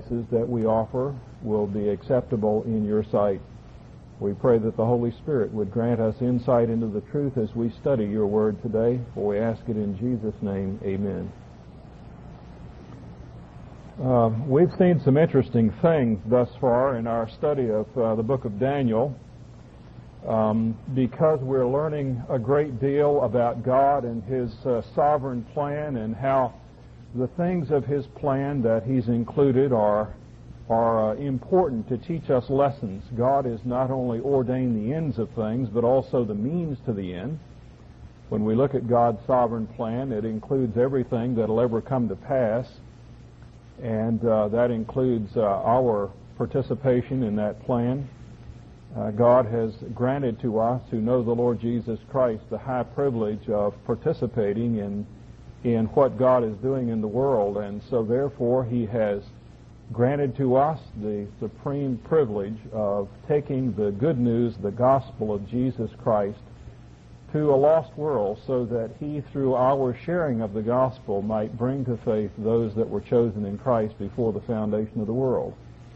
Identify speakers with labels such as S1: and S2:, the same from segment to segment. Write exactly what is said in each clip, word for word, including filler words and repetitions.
S1: that we offer will be acceptable in your sight. We pray that the Holy Spirit would grant us insight into the truth as we study your word today, for we ask it in Jesus' name, amen. Uh, we've seen some interesting things thus far in our study of uh, the book of Daniel. Um, because we're learning a great deal about God and His uh, sovereign plan, and how the things of His plan that He's included are are uh, important to teach us lessons. God has not only ordained the ends of things, but also the means to the end. When we look at God's sovereign plan, it includes everything that will ever come to pass, and uh, that includes uh, our participation in that plan. Uh, God has granted to us who know the Lord Jesus Christ the high privilege of participating in in what God is doing in the world, and so therefore He has granted to us the supreme privilege of taking the good news, the gospel of Jesus Christ, to a lost world, so that He, through our sharing of the gospel, might bring to faith those that were chosen in Christ before the foundation of the world.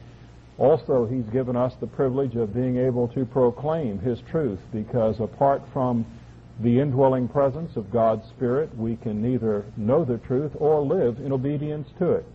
S1: Also, He's given us the privilege of being able to proclaim His truth, because apart from the indwelling presence of God's Spirit, we can neither know the truth or live in obedience to it.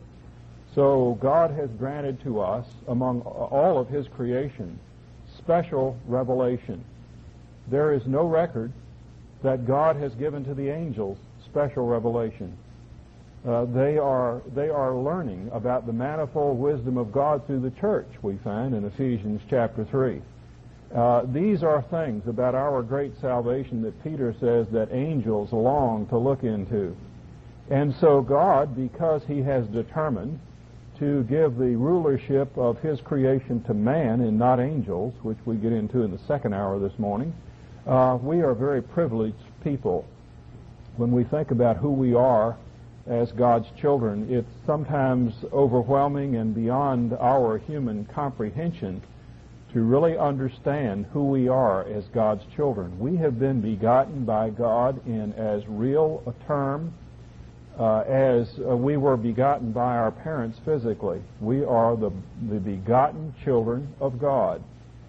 S1: So God has granted to us, among all of His creation, special revelation. There is no record that God has given to the angels special revelation. Uh, they are they are learning about the manifold wisdom of God through the church, we find in Ephesians chapter three. Uh, these are things about our great salvation that Peter says that angels long to look into. And so God, because He has determined to give the rulership of His creation to man and not angels, which we get into in the second hour this morning, uh, we are very privileged people. When we think about who we are as God's children, it's sometimes overwhelming and beyond our human comprehension to really understand who we are as God's children. We have been begotten by God in as real a term uh, as uh, we were begotten by our parents physically. We are the, the begotten children of God.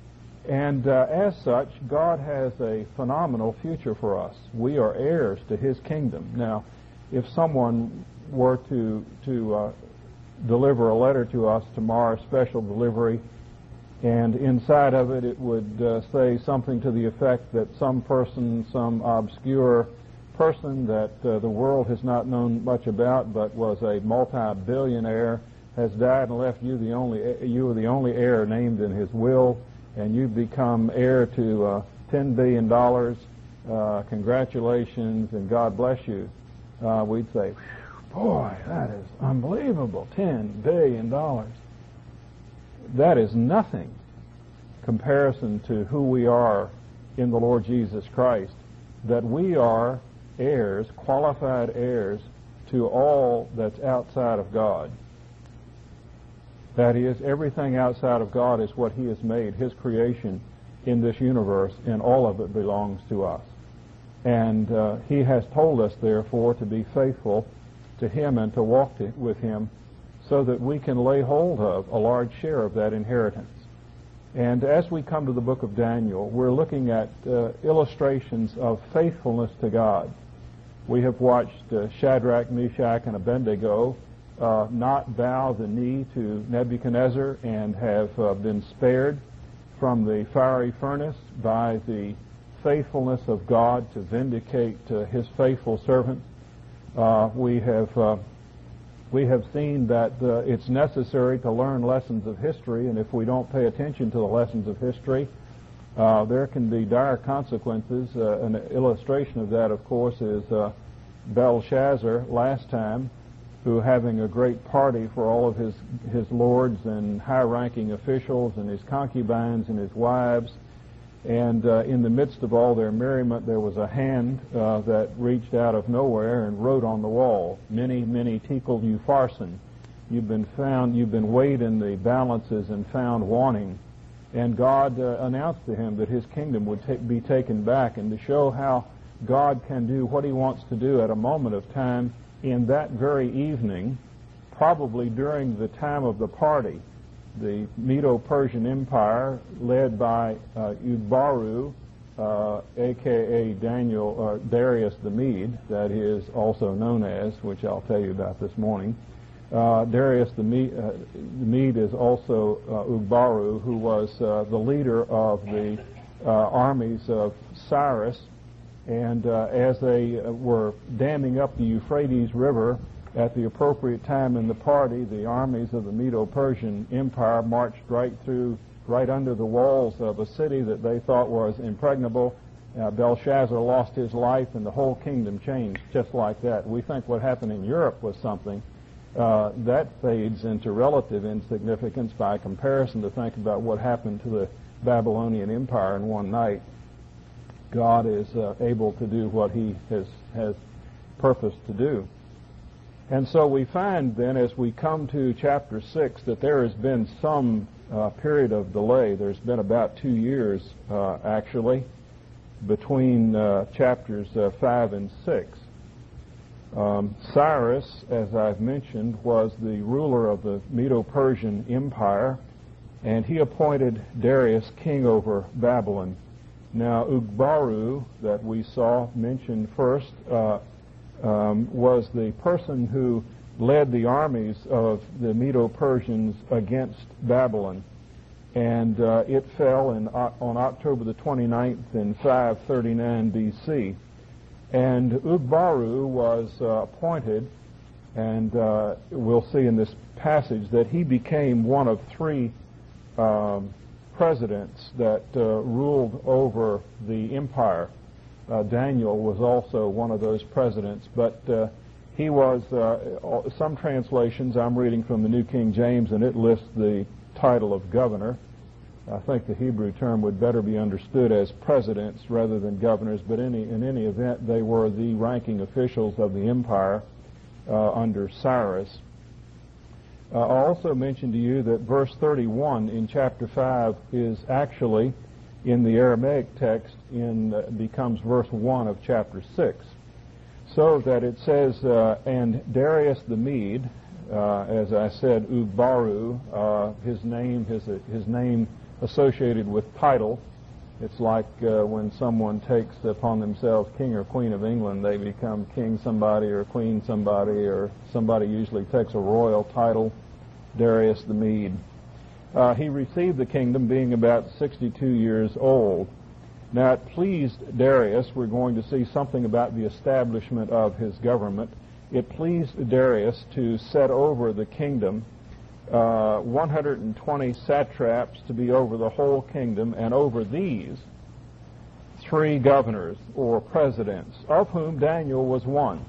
S1: And uh, as such, God has a phenomenal future for us. We are heirs to His kingdom. Now, if someone were to, to uh, deliver a letter to us tomorrow, special delivery, and inside of it, it would uh, say something to the effect that some person, some obscure person that uh, the world has not known much about, but was a multi-billionaire, has died and left you the only you are the only heir named in his will, and you've become heir to uh, ten billion dollars. Uh, congratulations, and God bless you. Uh, we'd say, boy, that is unbelievable, ten billion dollars. That is nothing comparison to who we are in the Lord Jesus Christ, that we are heirs, qualified heirs, to all that's outside of God. That is, everything outside of God is what He has made, His creation in this universe, and all of it belongs to us. And uh, He has told us, therefore, to be faithful to Him and to walk to, with Him, so that we can lay hold of a large share of that inheritance. And as we come to the book of Daniel, we're looking at uh, illustrations of faithfulness to God. We have watched uh, Shadrach, Meshach, and Abednego uh, not bow the knee to Nebuchadnezzar and have uh, been spared from the fiery furnace by the faithfulness of God to vindicate uh, His faithful servants. Uh, we have uh, we have seen that uh, it's necessary to learn lessons of history, and if we don't pay attention to the lessons of history, uh, there can be dire consequences. Uh, an illustration of that, of course, is uh, Belshazzar last time, who, having a great party for all of his, his lords and high-ranking officials and his concubines and his wives, and uh, in the midst of all their merriment, there was a hand uh, that reached out of nowhere and wrote on the wall, "Mene, mene, tekel upharsin." You've been found, you've been weighed in the balances and found wanting. And God uh, announced to him that his kingdom would ta- be taken back, and to show how God can do what He wants to do at a moment of time, in that very evening, probably during the time of the party. The Medo-Persian Empire, led by uh, Ugbaru, uh, a k a. Daniel, uh, Darius the Mede, that is also known as, which I'll tell you about this morning. Uh, Darius the Mede, uh, the Mede is also uh, Ugbaru, who was uh, the leader of the uh, armies of Cyrus. And uh, as they uh, were damming up the Euphrates River at the appropriate time in the party, the armies of the Medo-Persian Empire marched right through, right under the walls of a city that they thought was impregnable. Uh, Belshazzar lost his life, and the whole kingdom changed just like that. We think what happened in Europe was something. Uh, that fades into relative insignificance by comparison to think about what happened to the Babylonian Empire in one night. God is uh, able to do what he has, has purposed to do. And so we find then, as we come to chapter six, that there has been some uh, period of delay. There's been about two years, uh, actually, between uh, chapters uh, five and six. Um, Cyrus, as I've mentioned, was the ruler of the Medo-Persian Empire, and he appointed Darius king over Babylon. Now, Ugbaru, that we saw mentioned first, uh, um, was the person who led the armies of the Medo-Persians against Babylon. And uh, it fell in, uh, on October the twenty-ninth in five thirty-nine B C And Ugbaru was uh, appointed, and uh, we'll see in this passage that he became one of three um, presidents that uh, ruled over the empire. Uh, Daniel was also one of those presidents, but uh, he was, uh, some translations, I'm reading from the New King James, and it lists the title of governor. I think the Hebrew term would better be understood as presidents rather than governors, but any, in any event, they were the ranking officials of the empire uh, under Cyrus. Uh, I'll also mention to you that verse thirty-one in chapter five is actually, in the Aramaic text, in uh, becomes verse one of chapter six. So that it says, uh, and Darius the Mede, uh, as I said, Ugbaru, uh, his name, his, uh, his name associated with title. It's like uh, when someone takes upon themselves king or queen of England, they become king somebody or queen somebody, or somebody usually takes a royal title. Darius the Mede. Uh, he received the kingdom being about sixty-two years old. Now it pleased Darius, we're going to see something about the establishment of his government. It pleased Darius to set over the kingdom uh, one hundred twenty satraps to be over the whole kingdom, and over these three governors or presidents, of whom Daniel was one.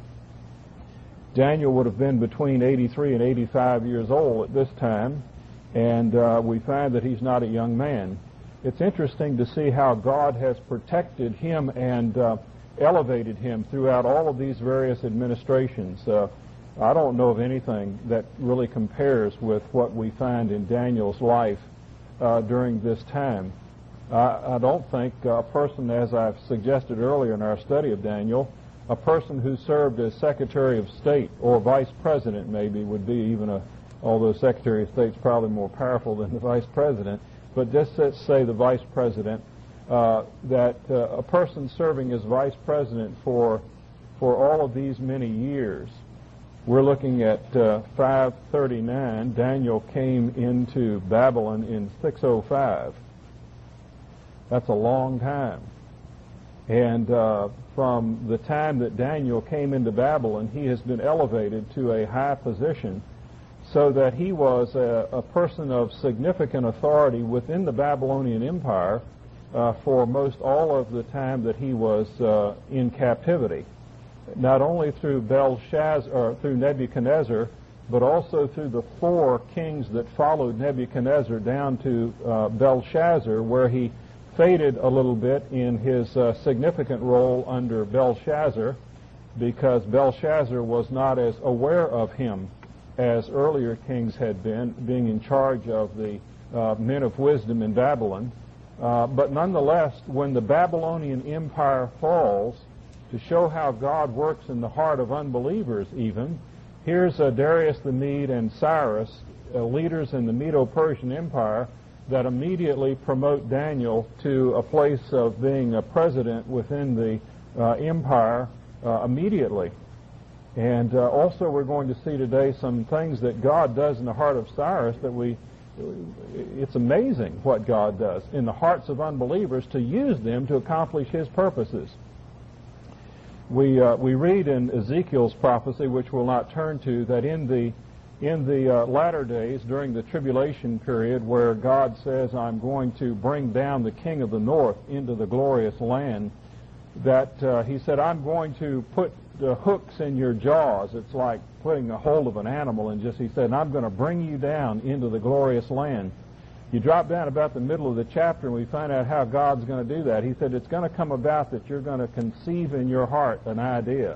S1: Daniel would have been between eighty-three and eighty-five years old at this time, and uh, we find that he's not a young man. It's interesting to see how God has protected him and uh, elevated him throughout all of these various administrations. Uh, I don't know of anything that really compares with what we find in Daniel's life uh, during this time. Uh, I don't think a person, as I've suggested earlier in our study of Daniel, a person who served as Secretary of State or Vice President maybe would be even a, although Secretary of State's probably more powerful than the Vice President, but just let's say the Vice President, uh, that uh, a person serving as Vice President for, for all of these many years. We're looking at uh, five thirty-nine. Daniel came into Babylon in six oh five. That's a long time. And uh, from the time that Daniel came into Babylon, he has been elevated to a high position so that he was a, a person of significant authority within the Babylonian Empire uh, for most all of the time that he was uh, in captivity. Not only through Belshazzar, or through Nebuchadnezzar, but also through the four kings that followed Nebuchadnezzar down to uh, Belshazzar, where he faded a little bit in his uh, significant role under Belshazzar, because Belshazzar was not as aware of him as earlier kings had been, being in charge of the uh, men of wisdom in Babylon. Uh, but nonetheless, when the Babylonian Empire falls, to show how God works in the heart of unbelievers even, Here's uh, Darius the Mede and Cyrus, uh, leaders in the Medo-Persian Empire, that immediately promote Daniel to a place of being a president within the uh, empire uh, immediately. And uh, also we're going to see today some things that God does in the heart of Cyrus that we, it's amazing what God does in the hearts of unbelievers to use them to accomplish His purposes. We uh, we read in Ezekiel's prophecy, which we'll not turn to, that in the in the uh, latter days, during the tribulation period, where God says, I'm going to bring down the king of the north into the glorious land, that uh, He said, I'm going to put the hooks in your jaws. It's like putting a hold of an animal, and just, He said, and I'm going to bring you down into the glorious land. You drop down about the middle of the chapter, and we find out how God's going to do that. He said, it's going to come about that you're going to conceive in your heart an idea.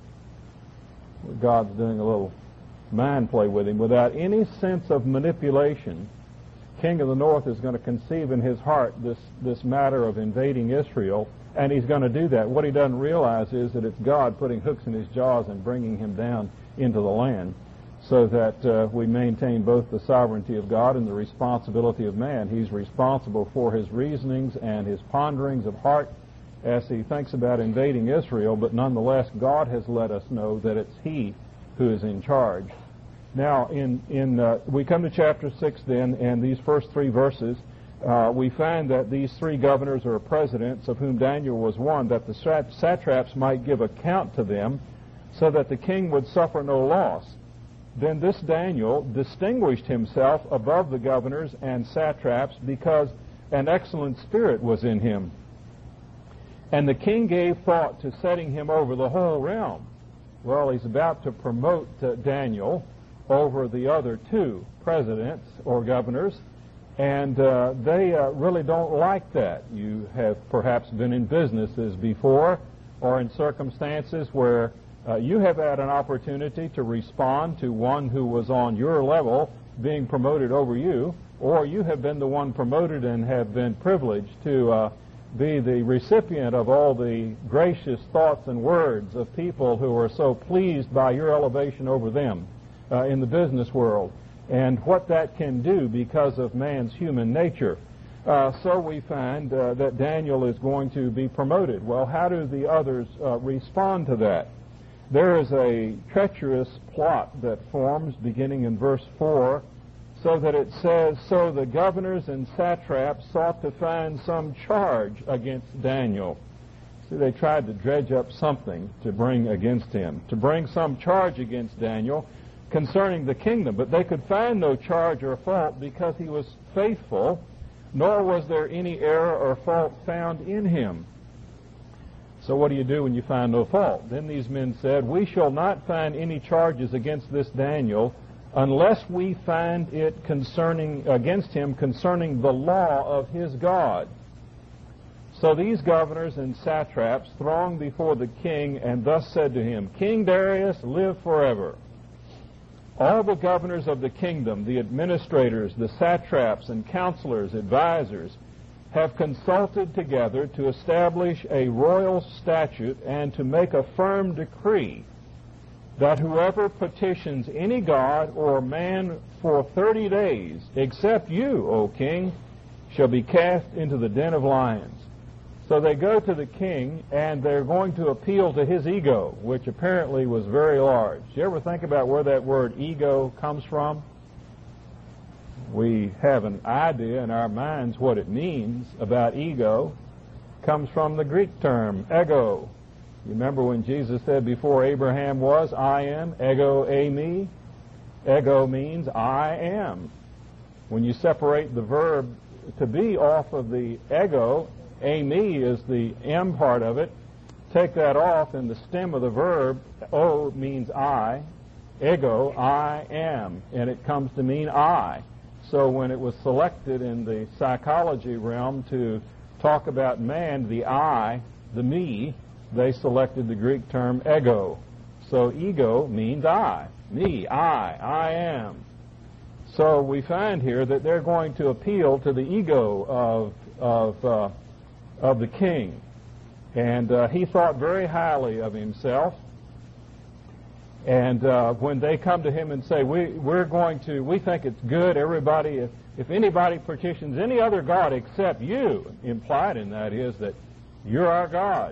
S1: God's doing a little mind play with him. Without any sense of manipulation, King of the North is going to conceive in his heart this, this matter of invading Israel, and he's going to do that. What he doesn't realize is that it's God putting hooks in his jaws and bringing him down into the land, so that uh, we maintain both the sovereignty of God and the responsibility of man. He's responsible for his reasonings and his ponderings of heart as he thinks about invading Israel, but nonetheless God has let us know that it's He who is in charge. Now, in, in uh, we come to chapter six then, and these first three verses, uh, we find that these three governors or presidents, of whom Daniel was one, that the satraps might give account to them, so that the king would suffer no loss. Then this Daniel distinguished himself above the governors and satraps because an excellent spirit was in him. And the king gave thought to setting him over the whole realm. Well, he's about to promote uh, Daniel over the other two presidents or governors, and uh, they uh, really don't like that. You have perhaps been in businesses before or in circumstances where uh, you have had an opportunity to respond to one who was on your level being promoted over you, or you have been the one promoted and have been privileged to uh, be the recipient of all the gracious thoughts and words of people who are so pleased by your elevation over them uh, in the business world, and what that can do because of man's human nature. Uh, so we find uh, that Daniel is going to be promoted. Well, how do the others uh, respond to that? There is a treacherous plot that forms beginning in verse four, so that it says, so the governors and satraps sought to find some charge against Daniel. See, they tried to dredge up something to bring against him, to bring some charge against Daniel concerning the kingdom. But they could find no charge or fault because he was faithful, nor was there any error or fault found in him. So what do you do when you find no fault? Then these men said, we shall not find any charges against this Daniel unless we find it concerning against him concerning the law of his God. So these governors and satraps thronged before the king and thus said to him, King Darius, live forever. All the governors of the kingdom, the administrators, the satraps and counselors, advisors, have consulted together to establish a royal statute and to make a firm decree that whoever petitions any god or man for thirty days, except you, O king, shall be cast into the den of lions. So they go to the king, and they're going to appeal to his ego, which apparently was very large. Do you ever think about where that word ego comes from? We have an idea in our minds what it means about ego. It comes from the Greek term, ego. You remember when Jesus said, before Abraham was, I am, ego eimi? Ego means I am. When you separate the verb to be off of the ego, eimi is the M part of it. Take that off, and the stem of the verb, o, means I. Ego, I am. And it comes to mean I. So when it was selected in the psychology realm to talk about man, the I, the me, they selected the Greek term ego. So ego means I, me, I, I am. So we find here that they're going to appeal to the ego of of uh, of the king, and uh, he thought very highly of himself. And uh, when they come to him and say, we, we're going to, we think it's good, everybody, if, if anybody petitions any other God except you, implied in that is that you're our God.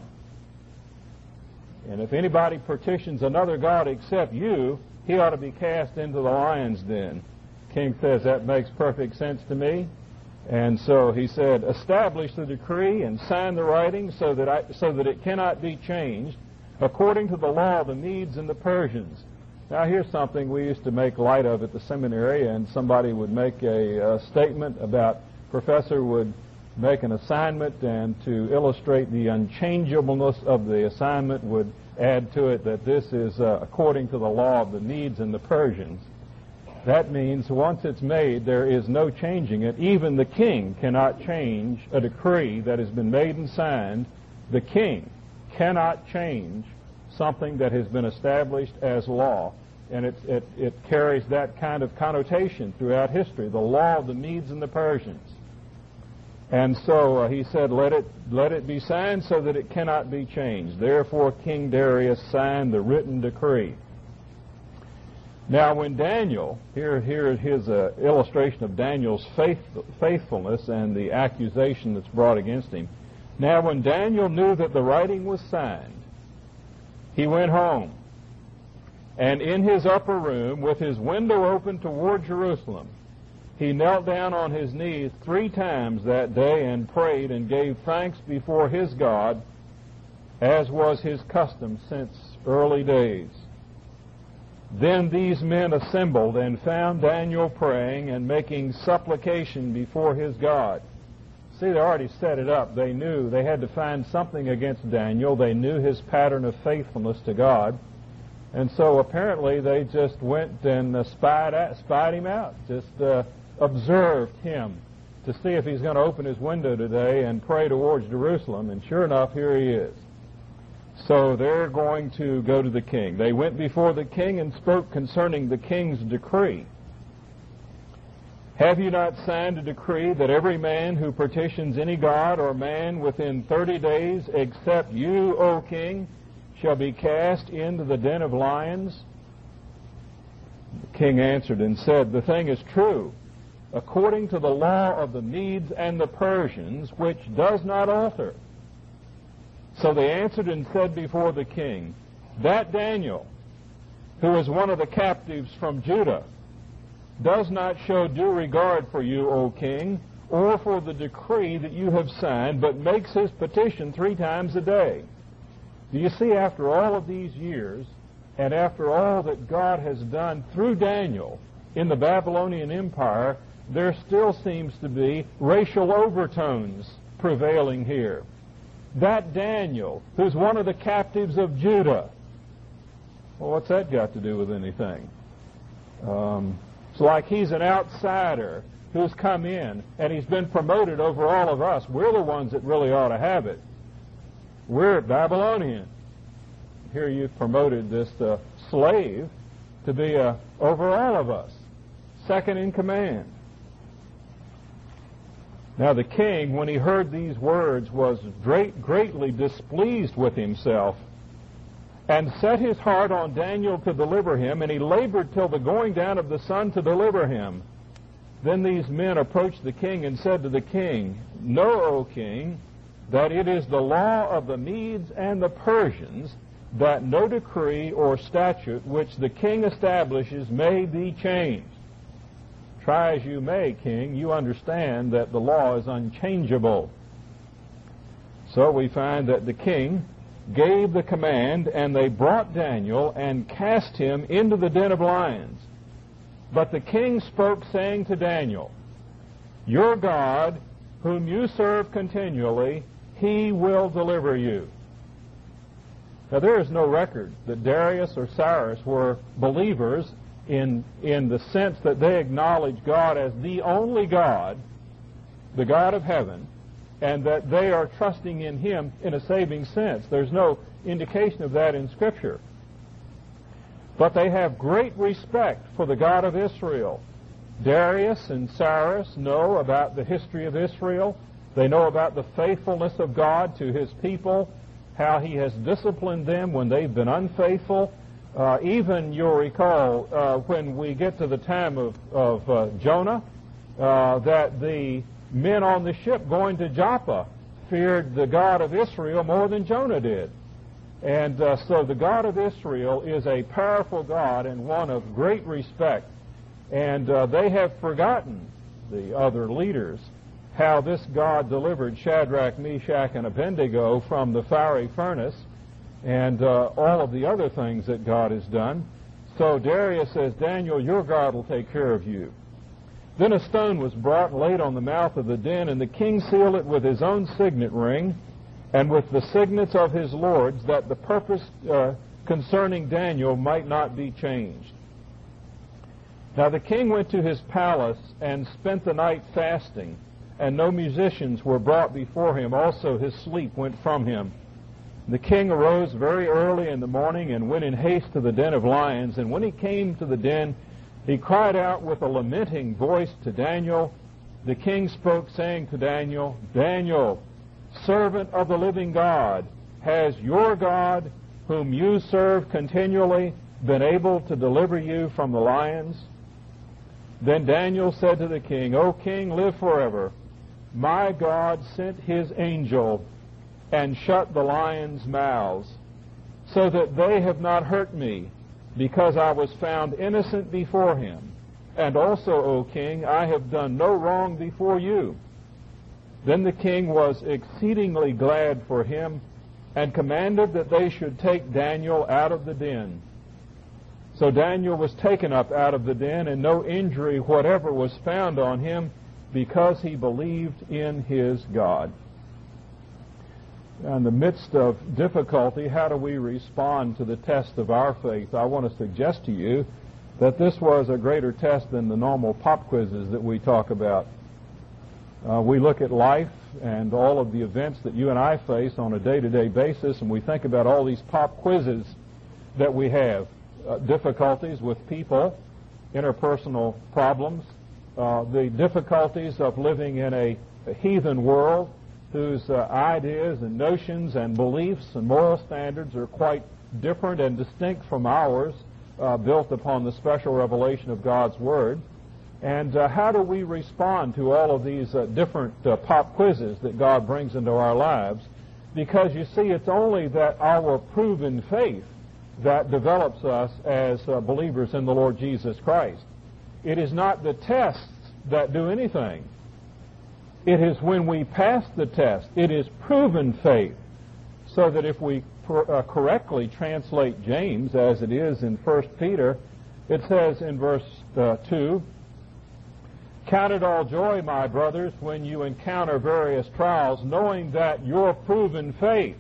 S1: And if anybody petitions another God except you, he ought to be cast into the lion's den. King says, that makes perfect sense to me. And so he said, establish the decree and sign the writing so that I, so that it cannot be changed, according to the law of the Medes and the Persians. Now here's something we used to make light of at the seminary, and somebody would make a, a statement about, professor would make an assignment, and to illustrate the unchangeableness of the assignment would add to it that this is uh, according to the law of the Medes and the Persians. That means once it's made, there is no changing it. Even the king cannot change a decree that has been made and signed. The king cannot change something that has been established as law. And it, it, it carries that kind of connotation throughout history, the law of the Medes and the Persians. And so uh, he said, let it, let it be signed so that it cannot be changed. Therefore King Darius signed the written decree. Now when Daniel, here, here is his uh, illustration of Daniel's faith, faithfulness and the accusation that's brought against him. Now when Daniel knew that the writing was signed, he went home, and in his upper room, with his window open toward Jerusalem, he knelt down on his knees three times that day and prayed and gave thanks before his God, as was his custom since early days. Then these men assembled and found Daniel praying and making supplication before his God. See, they already set it up. They knew they had to find something against Daniel. They knew his pattern of faithfulness to God. And so apparently they just went and uh, spied, at, spied him out, just uh, observed him to see if he's going to open his window today and pray towards Jerusalem. And sure enough, here he is. So they're going to go to the king. They went before the king and spoke concerning the king's decree. Have you not signed a decree that every man who petitions any god or man within thirty days, except you, O king, shall be cast into the den of lions? The king answered and said, the thing is true, according to the law of the Medes and the Persians, which does not alter. So they answered and said before the king, that Daniel, who is one of the captives from Judah, does not show due regard for you, O king, or for the decree that you have signed, but makes his petition three times a day. Do you see, after all of these years, and after all that God has done through Daniel in the Babylonian Empire, there still seems to be racial overtones prevailing here. That Daniel, who's one of the captives of Judah, well, what's that got to do with anything? Um, it's like he's an outsider who's come in, and he's been promoted over all of us. We're the ones that really ought to have it. We're Babylonian. Here you've promoted this uh, slave to be uh, over all of us, second in command. Now the king, when he heard these words, was great, greatly displeased with himself, and set his heart on Daniel to deliver him, and he labored till the going down of the sun to deliver him. Then these men approached the king and said to the king, know, O king, that it is the law of the Medes and the Persians that no decree or statute which the king establishes may be changed. Try as you may, king, you understand that the law is unchangeable. So we find that the king gave the command, and they brought Daniel and cast him into the den of lions. But the king spoke, saying to Daniel, your God, whom you serve continually, he will deliver you. Now there is no record that Darius or Cyrus were believers in, in the sense that they acknowledge God as the only God, the God of heaven, and that they are trusting in him in a saving sense. There's no indication of that in Scripture. But they have great respect for the God of Israel. Darius and Cyrus know about the history of Israel. They know about the faithfulness of God to his people, how he has disciplined them when they've been unfaithful. Uh, even, you'll recall, uh, when we get to the time of, of uh, Jonah, uh, that the men on the ship going to Joppa feared the God of Israel more than Jonah did. And uh, so the God of Israel is a powerful God and one of great respect. And uh, they have forgotten, the other leaders, how this God delivered Shadrach, Meshach, and Abednego from the fiery furnace, and uh, all of the other things that God has done. So Darius says, Daniel, your God will take care of you. Then a stone was brought and laid on the mouth of the den, and the king sealed it with his own signet ring and with the signets of his lords, that the purpose uh, concerning Daniel might not be changed. Now the king went to his palace and spent the night fasting, and no musicians were brought before him. Also his sleep went from him. The king arose very early in the morning and went in haste to the den of lions. And when he came to the den, he cried out with a lamenting voice to Daniel. The king spoke, saying to Daniel, Daniel, servant of the living God, has your God, whom you serve continually, been able to deliver you from the lions? Then Daniel said to the king, O king, live forever. My God sent his angel and shut the lions' mouths, so that they have not hurt me, because I was found innocent before him. And also, O king, I have done no wrong before you. Then the king was exceedingly glad for him, and commanded that they should take Daniel out of the den. So Daniel was taken up out of the den, and no injury whatever was found on him, because he believed in his God. In the midst of difficulty, how do we respond to the test of our faith? I want to suggest to you that this was a greater test than the normal pop quizzes that we talk about. Uh, we look at life and all of the events that you and I face on a day-to-day basis, and we think about all these pop quizzes that we have. Uh, difficulties with people, interpersonal problems, uh, the difficulties of living in a, a heathen world, whose uh, ideas and notions and beliefs and moral standards are quite different and distinct from ours, uh, built upon the special revelation of God's Word. And uh, how do we respond to all of these uh, different uh, pop quizzes that God brings into our lives? Because you see, it's only that our proven faith that develops us as uh, believers in the Lord Jesus Christ. It is not the tests that do anything. It is when we pass the test. It is proven faith. So that if we pr- uh, correctly translate James, as it is in First Peter, it says in verse uh, two, Count it all joy, my brothers, when you encounter various trials, knowing that your proven faith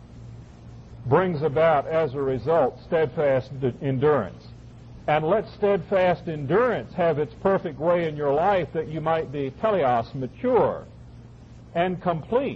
S1: brings about, as a result, steadfast endurance. And let steadfast endurance have its perfect way in your life, that you might be teleos, mature and complete,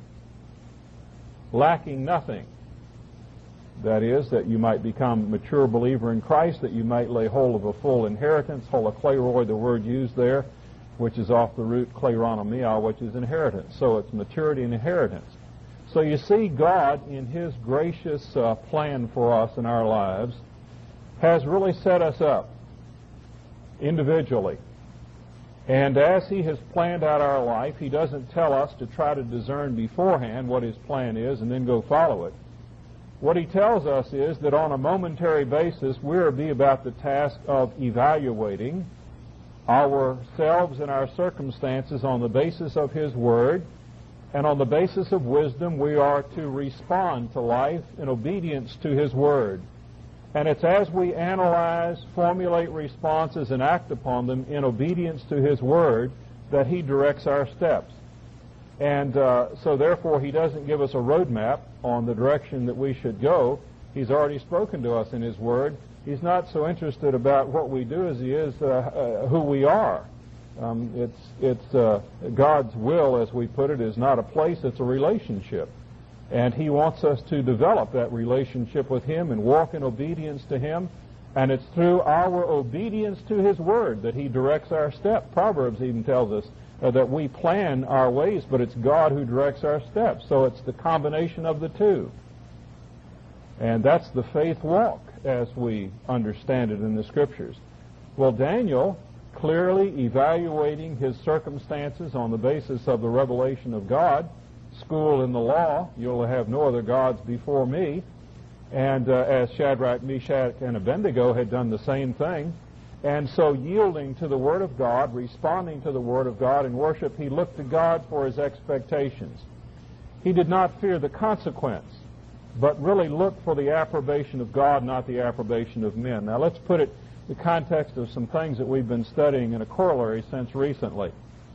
S1: lacking nothing. That is, that you might become a mature believer in Christ, that you might lay hold of a full inheritance, holokleroi, the word used there, which is off the root kleronomia, which is inheritance. So it's maturity and inheritance. So you see, God, in His gracious uh, plan for us in our lives, has really set us up individually. And as He has planned out our life, He doesn't tell us to try to discern beforehand what His plan is and then go follow it. What He tells us is that on a momentary basis, we're to be about the task of evaluating ourselves and our circumstances on the basis of His Word. And on the basis of wisdom, we are to respond to life in obedience to His Word. And it's as we analyze, formulate responses, and act upon them in obedience to His Word that He directs our steps. And uh, so therefore, He doesn't give us a roadmap on the direction that we should go. He's already spoken to us in His Word. He's not so interested about what we do as He is uh, uh, who we are. Um, it's it's uh, God's will, as we put it, is not a place, it's a relationship. And He wants us to develop that relationship with Him and walk in obedience to Him. And it's through our obedience to His Word that He directs our step. Proverbs even tells us uh, that we plan our ways, but it's God who directs our steps. So it's the combination of the two. And that's the faith walk. as we understand it in the Scriptures. Well, Daniel, clearly evaluating his circumstances on the basis of the revelation of God, schooled in the law, you'll have no other gods before me, and uh, as Shadrach, Meshach, and Abednego had done the same thing, and so yielding to the Word of God, responding to the Word of God in worship, he looked to God for his expectations. He did not fear the consequence, but really looked for the approbation of God, not the approbation of men. Now let's put it in the context of some things that we've been studying in a corollary sense recently.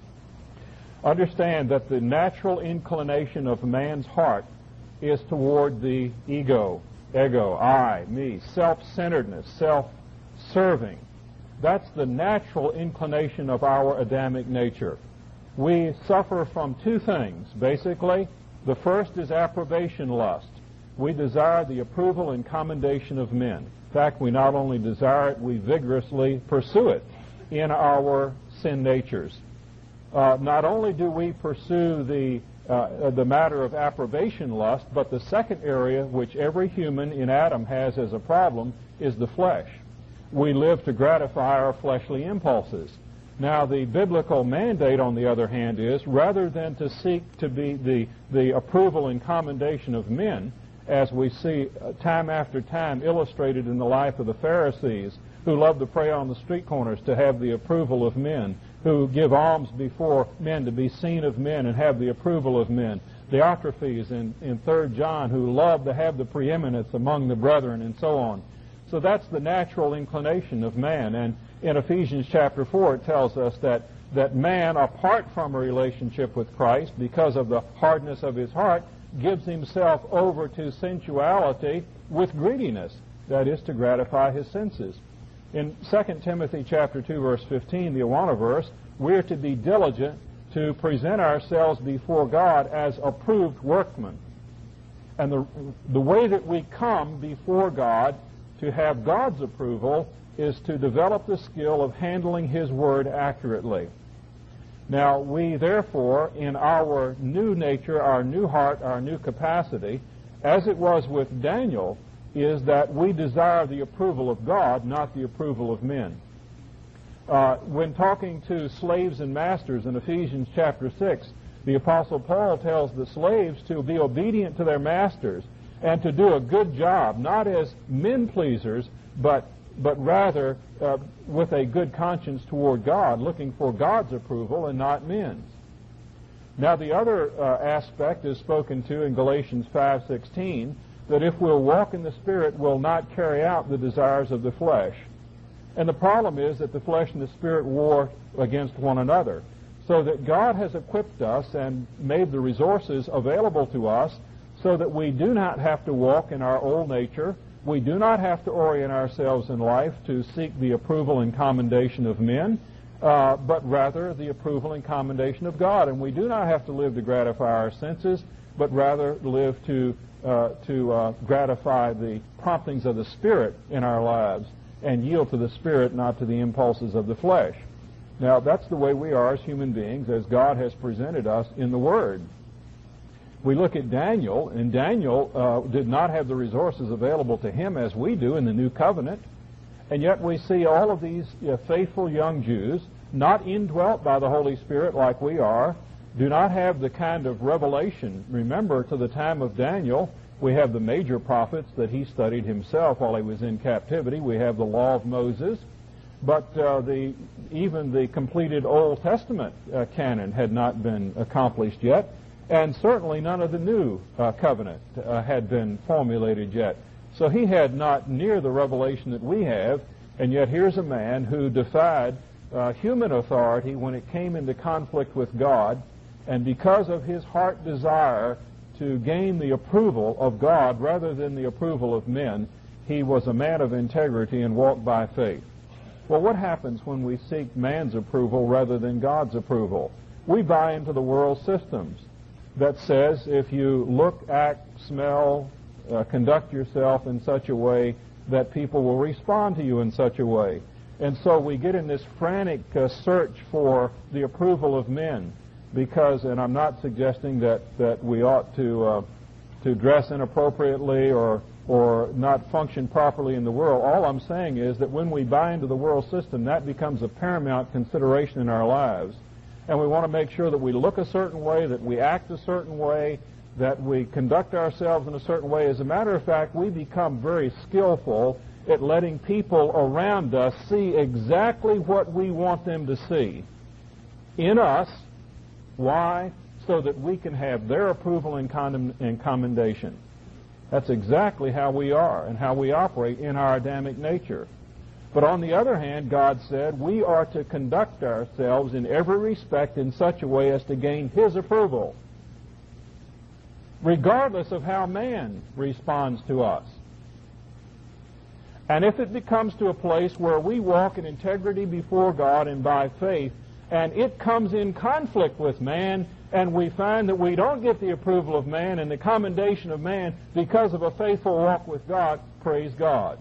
S1: Understand that the natural inclination of man's heart is toward the ego, ego, I, me, self-centeredness, self-serving. That's the natural inclination of our Adamic nature. We suffer from two things, basically. The first is approbation lust. We desire the approval and commendation of men. In fact, we not only desire it, we vigorously pursue it in our sin natures. Uh, not only do we pursue the uh, the matter of approbation lust, but the second area which every human in Adam has as a problem is the flesh. We live to gratify our fleshly impulses. Now, the biblical mandate, on the other hand, is rather than to seek to be the, the approval and commendation of men, as we see uh, time after time illustrated in the life of the Pharisees, who love to pray on the street corners to have the approval of men, who give alms before men to be seen of men and have the approval of men. Diotrephes in, in Third John, who love to have the preeminence among the brethren, and so on. So that's the natural inclination of man. And in Ephesians chapter four, it tells us that, that man, apart from a relationship with Christ, because of the hardness of his heart, gives himself over to sensuality with greediness, that is, to gratify his senses. In Second Timothy chapter two, verse fifteen, the Awana verse, we're to be diligent to present ourselves before God as approved workmen. And the, the way that we come before God to have God's approval is to develop the skill of handling His Word accurately. Now, we therefore, in our new nature, our new heart, our new capacity, as it was with Daniel, is that we desire the approval of God, not the approval of men. Uh, when talking to slaves and masters in Ephesians chapter six, the Apostle Paul tells the slaves to be obedient to their masters and to do a good job, not as men pleasers, but but rather uh, with a good conscience toward God, looking for God's approval and not men's. Now, the other uh, aspect is spoken to in Galatians five sixteen, that if we'll walk in the Spirit, we'll not carry out the desires of the flesh. And the problem is that the flesh and the Spirit war against one another, so that God has equipped us and made the resources available to us so that we do not have to walk in our old nature. We do not have to orient ourselves in life to seek the approval and commendation of men, uh, but rather the approval and commendation of God. And we do not have to live to gratify our senses, but rather live to uh, to uh, gratify the promptings of the Spirit in our lives and yield to the Spirit, not to the impulses of the flesh. Now, that's the way we are as human beings, as God has presented us in the Word. We look at Daniel, and Daniel uh, did not have the resources available to him as we do in the New Covenant, and yet we see all of these uh, faithful young Jews, not indwelt by the Holy Spirit like we are, do not have the kind of revelation. Remember, to the time of Daniel, we have the major prophets that he studied himself while he was in captivity. We have the law of Moses, but uh, the even the completed Old Testament uh, canon had not been accomplished yet. And certainly none of the new uh, covenant uh, had been formulated yet. So he had not near the revelation that we have, and yet here's a man who defied uh, human authority when it came into conflict with God, and because of his heart desire to gain the approval of God rather than the approval of men, he was a man of integrity and walked by faith. Well, what happens when we seek man's approval rather than God's approval? We buy into the world systems that says if you look, act, smell, uh, conduct yourself in such a way that people will respond to you in such a way. And so we get in this frantic uh, search for the approval of men because, and I'm not suggesting that, that we ought to uh, to dress inappropriately or or not function properly in the world. All I'm saying is that when we buy into the world system, that becomes a paramount consideration in our lives. And we want to make sure that we look a certain way, that we act a certain way, that we conduct ourselves in a certain way. As a matter of fact, we become very skillful at letting people around us see exactly what we want them to see in us. Why? So that we can have their approval and, condemn- and commendation. That's exactly how we are and how we operate in our Adamic nature. But on the other hand, God said we are to conduct ourselves in every respect in such a way as to gain His approval, regardless of how man responds to us. And if it becomes to a place where we walk in integrity before God and by faith, and it comes in conflict with man, and we find that we don't get the approval of man and the commendation of man because of a faithful walk with God, praise God.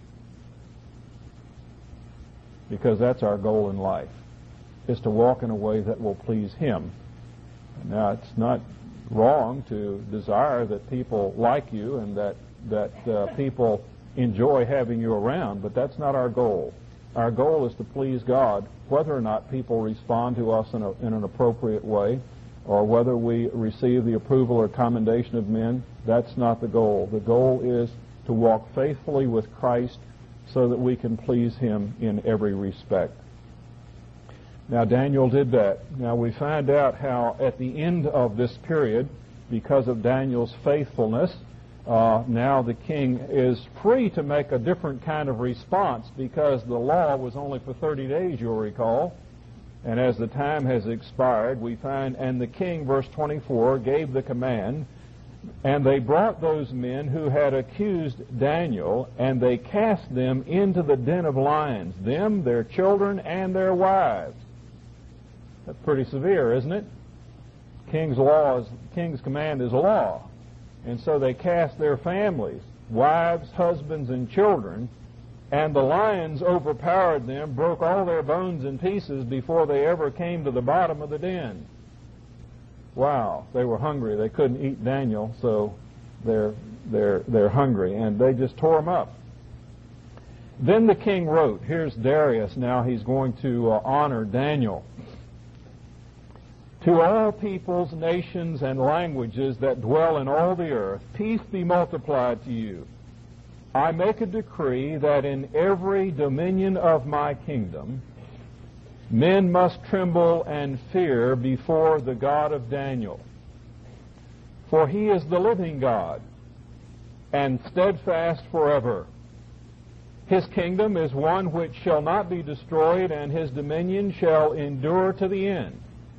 S1: Because that's our goal in life, is to walk in a way that will please Him. Now, it's not wrong to desire that people like you and that, that uh, people enjoy having you around, but that's not our goal. Our goal is to please God, whether or not people respond to us in, a, in an appropriate way, or whether we receive the approval or commendation of men. That's not the goal. The goal is to walk faithfully with Christ so that we can please Him in every respect. Now, Daniel did that. Now, we find out how at the end of this period, because of Daniel's faithfulness, uh, now the king is free to make a different kind of response, because the law was only for thirty days, you'll recall. And as the time has expired, we find, and the king, verse twenty-four, gave the command, and they brought those men who had accused Daniel, and they cast them into the den of lions, them, their children, and their wives. That's pretty severe, isn't it? King's law is, king's command is law. And so they cast their families, wives, husbands, and children, and the lions overpowered them, broke all their bones in pieces before they ever came to the bottom of the den. Wow, they were hungry. They couldn't eat Daniel, so they're, they're, they're hungry, and they just tore him up. Then the king wrote, here's Darius now, he's going to uh, honor Daniel. To all peoples, nations, and languages that dwell in all the earth, peace be multiplied to you. I make a decree that in every dominion of my kingdom, men must tremble and fear before the God of Daniel. For He is the living God, and steadfast forever. His kingdom is one which shall not be destroyed, and His dominion shall endure to the end.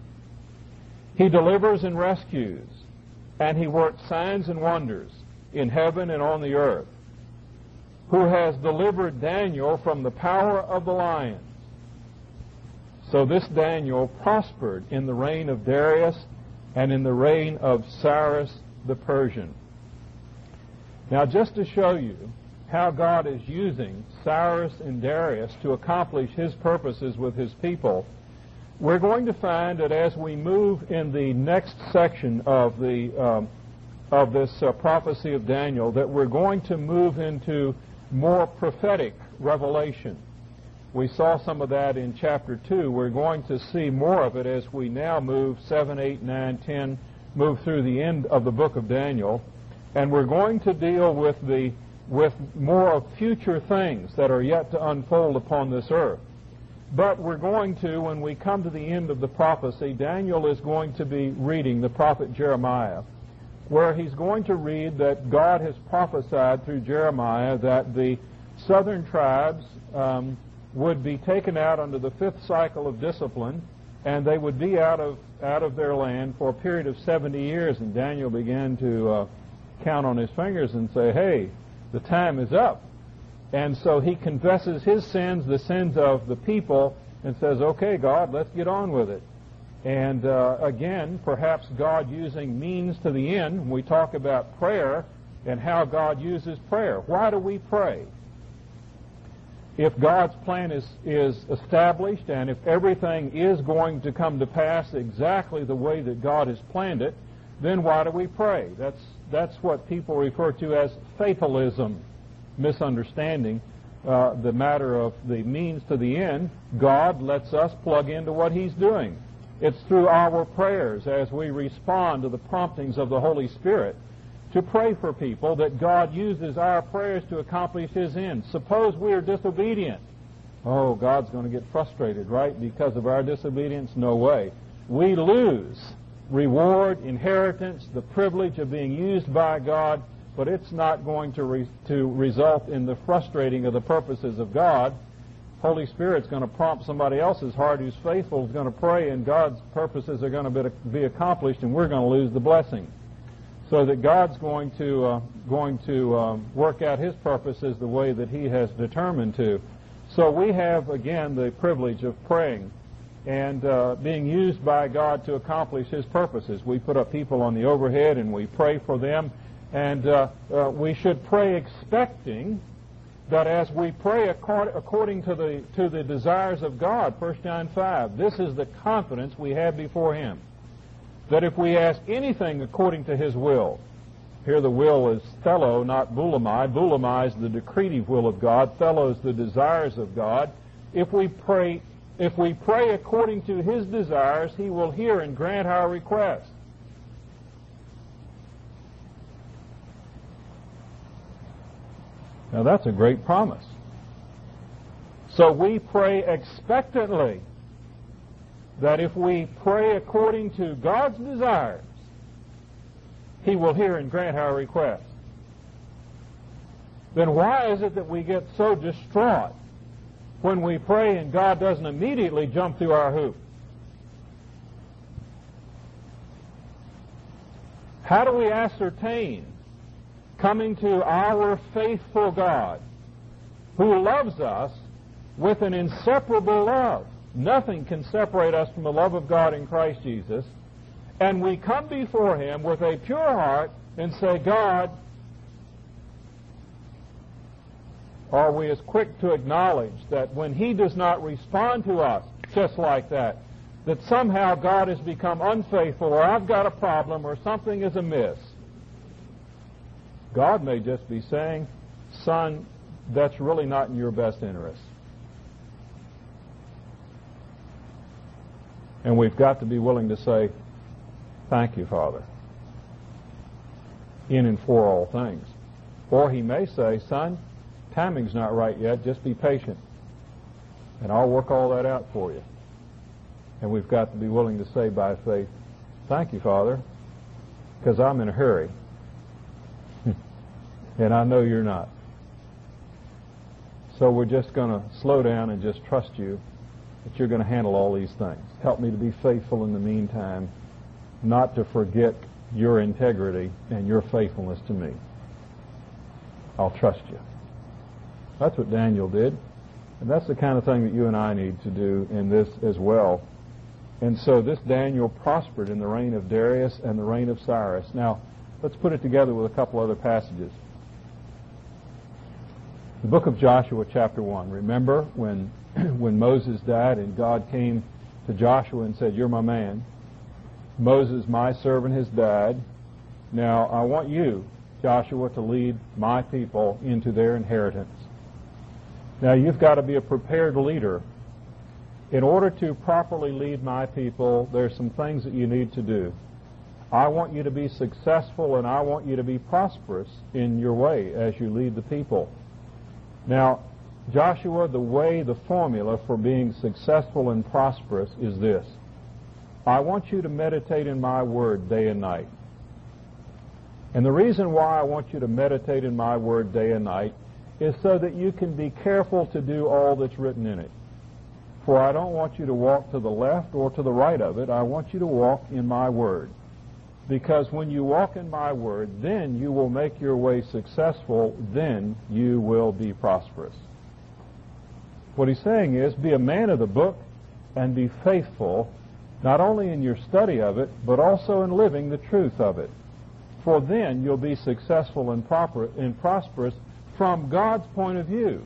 S1: He delivers and rescues, and He works signs and wonders in heaven and on the earth, who has delivered Daniel from the power of the lions. So this Daniel prospered in the reign of Darius and in the reign of Cyrus the Persian. Now, just to show you how God is using Cyrus and Darius to accomplish His purposes with His people, we're going to find that as we move in the next section of the um, of this uh, prophecy of Daniel, that we're going to move into more prophetic revelation. We saw some of that in chapter two. We're going to see more of it as we now move seven, eight, nine, ten, move through the end of the book of Daniel, and we're going to deal with the with more of future things that are yet to unfold upon this earth. But we're going to, when we come to the end of the prophecy, Daniel is going to be reading the prophet Jeremiah, where he's going to read that God has prophesied through Jeremiah that the southern tribes um, would be taken out under the fifth cycle of discipline, and they would be out of out of their land for a period of seventy years. And Daniel began to uh, count on his fingers and say, hey, the time is up. And so he confesses his sins, the sins of the people, and says, okay, God, let's get on with it. And uh, again, perhaps God using means to the end. We talk about prayer and how God uses prayer. Why do we pray? If God's plan is, is established, and if everything is going to come to pass exactly the way that God has planned it, then why do we pray? That's, that's what people refer to as fatalism, misunderstanding uh, the matter of the means to the end. God lets us plug into what He's doing. It's through our prayers as we respond to the promptings of the Holy Spirit to pray for people that God uses our prayers to accomplish His end. Suppose we are disobedient. Oh, God's going to get frustrated, right, because of our disobedience? No way. We lose reward, inheritance, the privilege of being used by God, but it's not going to, re- to result in the frustrating of the purposes of God. Holy Spirit's going to prompt somebody else's heart who's faithful, is going to pray, and God's purposes are going to be, be accomplished, and we're going to lose the blessing. So that God's going to uh, going to um, work out His purposes the way that He has determined to. So we have, again, the privilege of praying and uh, being used by God to accomplish His purposes. We put up people on the overhead and we pray for them, and uh, uh, we should pray expecting that as we pray accord- according to the to the desires of God, First John five, this is the confidence we have before Him, that if we ask anything according to His will, here the will is thelo, not boulomai. Boulomai is the decretive will of God. Thelo is the desires of God. If we pray, if we pray according to His desires, He will hear and grant our request. Now that's a great promise. So we pray expectantly that if we pray according to God's desires, He will hear and grant our request. Then why is it that we get so distraught when we pray and God doesn't immediately jump through our hoop? How do we ascertain, coming to our faithful God, who loves us with an inseparable love? Nothing can separate us from the love of God in Christ Jesus. And we come before Him with a pure heart and say, God, are we as quick to acknowledge that when He does not respond to us just like that, that somehow God has become unfaithful, or I've got a problem, or something is amiss? God may just be saying, son, that's really not in your best interest. And we've got to be willing to say, thank you, Father, in and for all things. Or He may say, son, timing's not right yet, just be patient, and I'll work all that out for you. And we've got to be willing to say by faith, thank you, Father, because I'm in a hurry, and I know you're not. So we're just going to slow down and just trust you that you're going to handle all these things. Help me to be faithful in the meantime, not to forget your integrity and your faithfulness to me. I'll trust you. That's what Daniel did. And that's the kind of thing that you and I need to do in this as well. And so this Daniel prospered in the reign of Darius and the reign of Cyrus. Now, let's put it together with a couple other passages. The book of Joshua, chapter one. Remember when, when Moses died and God came to Joshua and said, you're my man. Moses, my servant, has died. Now, I want you, Joshua, to lead my people into their inheritance. Now, you've got to be a prepared leader. In order to properly lead my people, there's some things that you need to do. I want you to be successful, and I want you to be prosperous in your way as you lead the people. Now, Joshua, the way, the formula for being successful and prosperous is this. I want you to meditate in my word day and night. And the reason why I want you to meditate in my word day and night is so that you can be careful to do all that's written in it. For I don't want you to walk to the left or to the right of it. I want you to walk in my word. Because when you walk in my word, then you will make your way successful, then you will be prosperous. What he's saying is, be a man of the book and be faithful, not only in your study of it, but also in living the truth of it. For then you'll be successful and, proper, and prosperous from God's point of view.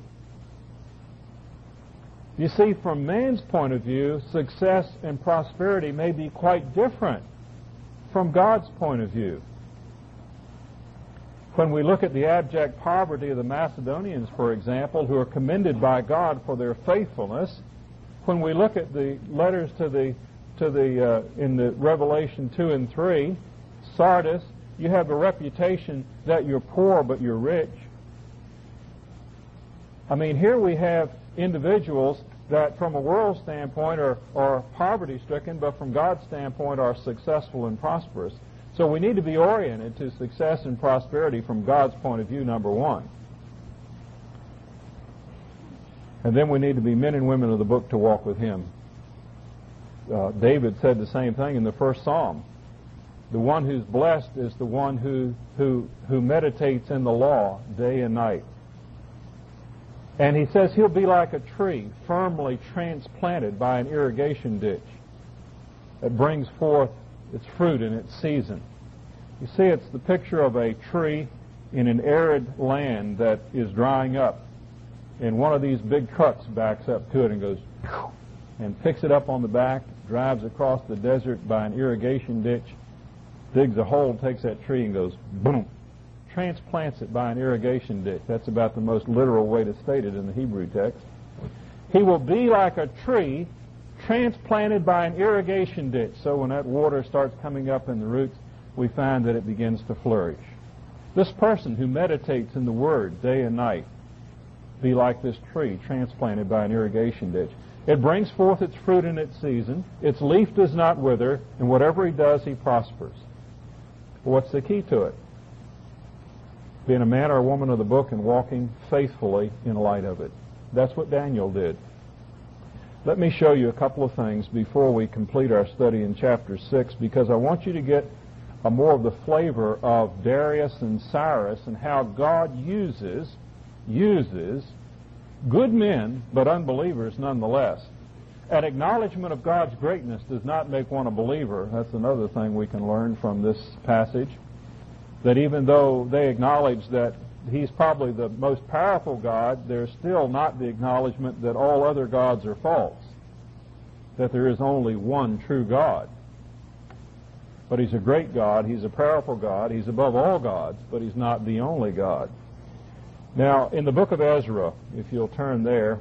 S1: You see, from man's point of view, success and prosperity may be quite different from God's point of view. When we look at the abject poverty of the Macedonians, for example, who are commended by God for their faithfulness, when we look at the letters to the to the uh, in the Revelation two and three, Sardis, you have a reputation that you're poor but you're rich. I mean, here we have individuals that from a world standpoint are, are poverty-stricken, but from God's standpoint are successful and prosperous. So we need to be oriented to success and prosperity from God's point of view, number one. And then we need to be men and women of the book to walk with Him. Uh, David said the same thing in the first Psalm. The one who's blessed is the one who, who, who meditates in the law day and night. And he says he'll be like a tree firmly transplanted by an irrigation ditch that brings forth its fruit in its season. You see, it's the picture of a tree in an arid land that is drying up. And one of these big trucks backs up to it and goes and picks it up on the back, drives across the desert by an irrigation ditch, digs a hole, takes that tree and goes boom, transplants it by an irrigation ditch. That's about the most literal way to state it in the Hebrew text. He will be like a tree transplanted by an irrigation ditch. So when that water starts coming up in the roots, we find that it begins to flourish. This person who meditates in the Word day and night, be like this tree transplanted by an irrigation ditch. It brings forth its fruit in its season, its leaf does not wither, and whatever he does, he prospers. What's the key to it? Being a man or a woman of the book and walking faithfully in light of it. That's what Daniel did. Let me show you a couple of things before we complete our study in chapter six, because I want you to get a more of the flavor of Darius and Cyrus and how God uses, uses good men, but unbelievers nonetheless. An acknowledgement of God's greatness does not make one a believer. That's another thing we can learn from this passage. That even though they acknowledge that He's probably the most powerful God, there's still not the acknowledgement that all other gods are false. That there is only one true God. But He's a great God, He's a powerful God, He's above all gods, but He's not the only God. Now, in the book of Ezra, if you'll turn there,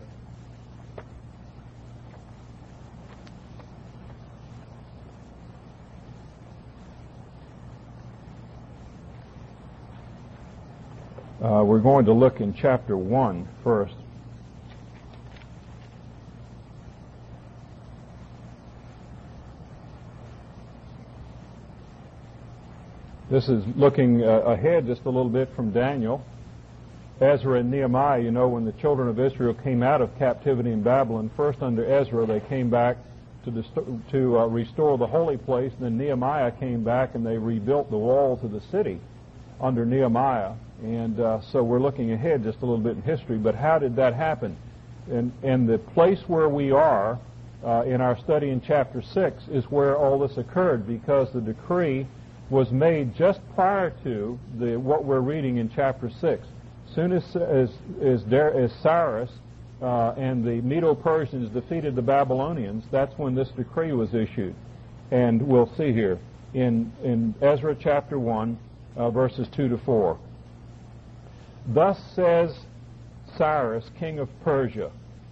S1: Uh, we're going to look in chapter one first. This is looking uh, ahead just a little bit from Daniel. Ezra and Nehemiah, you know, when the children of Israel came out of captivity in Babylon, first under Ezra they came back to, dist- to uh, restore the holy place, and then Nehemiah came back and they rebuilt the walls of the city under Nehemiah. And uh, so we're looking ahead just a little bit in history, but how did that happen? And, and the place where we are uh, in our study in chapter six is where all this occurred, because the decree was made just prior to the what we're reading in chapter six. Soon as, as, as, there, as Cyrus uh, and the Medo-Persians defeated the Babylonians, that's when this decree was issued. And we'll see here in, in Ezra chapter one, uh, verses two to four. Thus says Cyrus, king of Persia,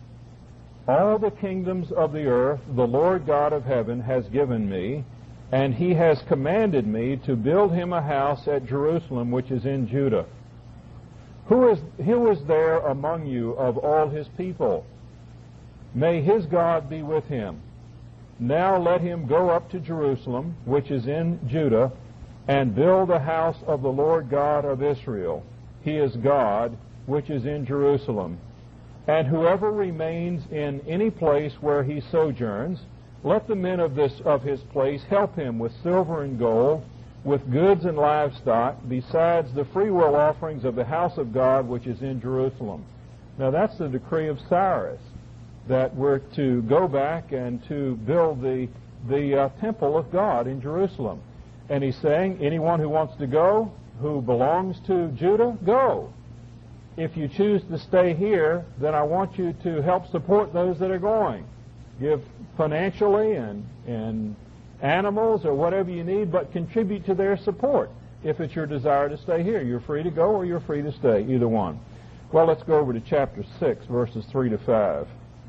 S1: all the kingdoms of the earth the Lord God of heaven has given me, and He has commanded me to build Him a house at Jerusalem, which is in Judah. Who is, who is there among you of all His people? May His God be with him. Now let him go up to Jerusalem, which is in Judah, and build the house of the Lord God of Israel. He is God, which is in Jerusalem. And whoever remains in any place where he sojourns, let the men of this of his place help him with silver and gold, with goods and livestock, besides the freewill offerings of the house of God, which is in Jerusalem. Now that's the decree of Cyrus, that we're to go back and to build the, the uh, temple of God in Jerusalem. And he's saying, anyone who wants to go, who belongs to Judah, go. If you choose to stay here, then I want you to help support those that are going. Give financially and and animals or whatever you need, but contribute to their support. If it's your desire to stay here, you're free to go or you're free to stay, either one. Well, let's go over to chapter six, verses three to five.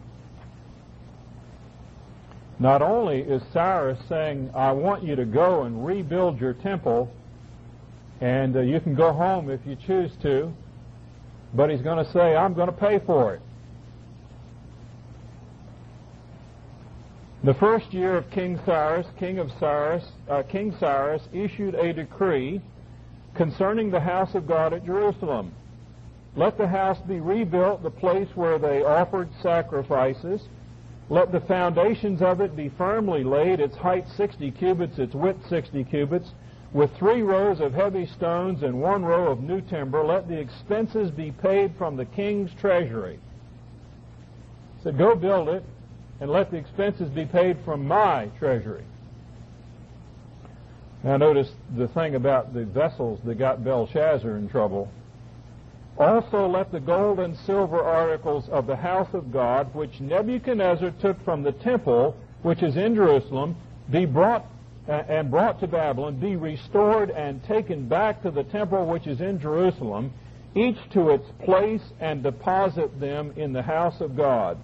S1: Not only is Cyrus saying, I want you to go and rebuild your temple, and uh, you can go home if you choose to, but he's going to say, I'm going to pay for it. The first year of King Cyrus, King of Cyrus, uh, King Cyrus issued a decree concerning the house of God at Jerusalem. Let the house be rebuilt, the place where they offered sacrifices. Let the foundations of it be firmly laid, its height sixty cubits, its width sixty cubits, with three rows of heavy stones and one row of new timber. Let the expenses be paid from the king's treasury. He said, go build it, and let the expenses be paid from my treasury. Now notice the thing about the vessels that got Belshazzar in trouble. Also let the gold and silver articles of the house of God, which Nebuchadnezzar took from the temple, which is in Jerusalem, be brought uh, and brought to Babylon, be restored and taken back to the temple which is in Jerusalem, each to its place, and deposit them in the house of God.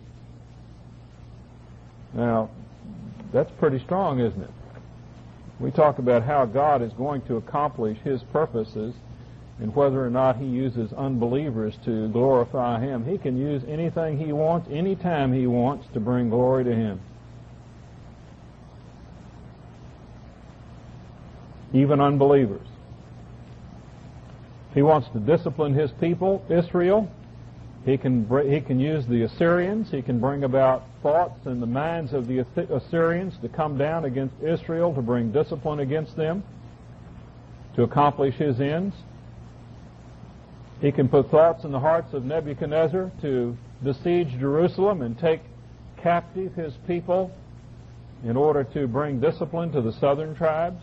S1: Now, that's pretty strong, isn't it? We talk about how God is going to accomplish His purposes and whether or not He uses unbelievers to glorify Him. He can use anything He wants, anytime He wants, to bring glory to Him. Even unbelievers. If He wants to discipline His people, Israel, He can, he can use the Assyrians. He can bring about thoughts in the minds of the Assyrians to come down against Israel to bring discipline against them, to accomplish His ends. He can put thoughts in the hearts of Nebuchadnezzar to besiege Jerusalem and take captive his people in order to bring discipline to the southern tribes.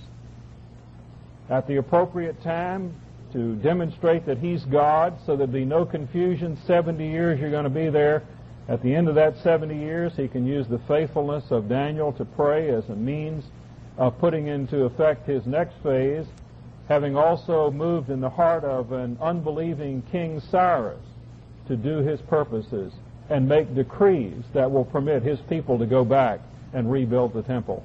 S1: At the appropriate time, to demonstrate that He's God, so there'd be no confusion. Seventy years you're going to be there. At the end of that seventy years, He can use the faithfulness of Daniel to pray as a means of putting into effect His next phase, having also moved in the heart of an unbelieving King Cyrus to do his purposes and make decrees that will permit His people to go back and rebuild the temple.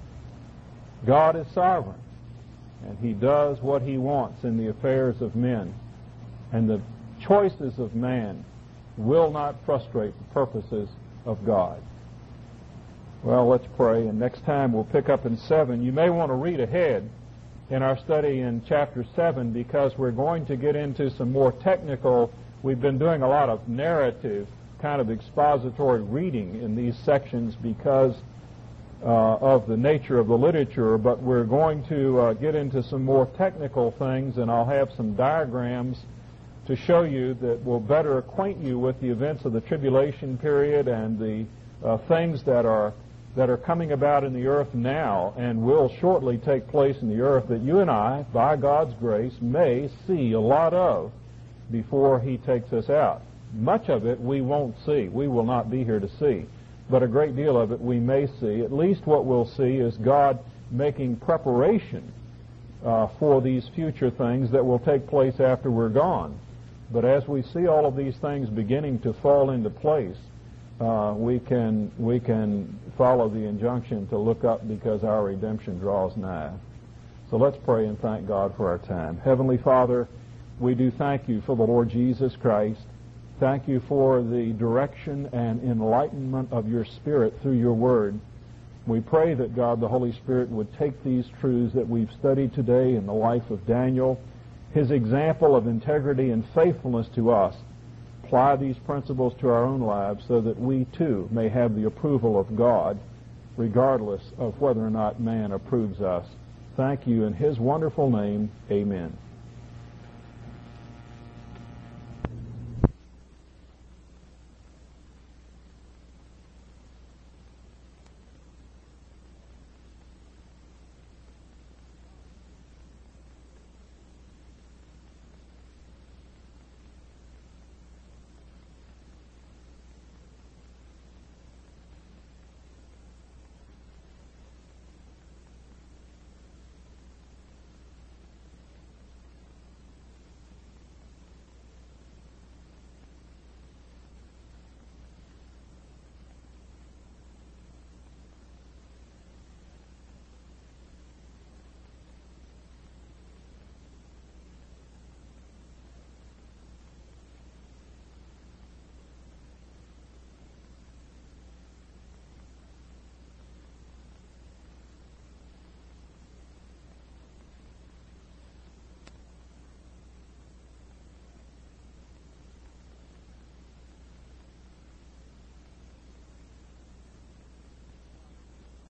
S1: God is sovereign, and He does what He wants in the affairs of men. And the choices of man will not frustrate the purposes of God. Well, let's pray, and next time we'll pick up in seven. You may want to read ahead in our study in chapter seven, because we're going to get into some more technical. We've been doing a lot of narrative, kind of expository reading in these sections because Uh, of the nature of the literature, but we're going to uh, get into some more technical things, and I'll have some diagrams to show you that will better acquaint you with the events of the tribulation period and the uh, things that are that are coming about in the earth now and will shortly take place in the earth that you and I, by God's grace, may see a lot of before He takes us out. Much of it we won't see. We will not be here to see. But a great deal of it we may see. At least what we'll see is God making preparation uh, for these future things that will take place after we're gone. But as we see all of these things beginning to fall into place, uh, we can we can follow the injunction to look up, because our redemption draws nigh. So let's pray and thank God for our time. Heavenly Father, we do thank You for the Lord Jesus Christ. Thank You for the direction and enlightenment of Your Spirit through Your Word. We pray that God, the Holy Spirit, would take these truths that we've studied today in the life of Daniel, his example of integrity and faithfulness to us, apply these principles to our own lives so that we too may have the approval of God, regardless of whether or not man approves us. Thank You in His wonderful name. Amen.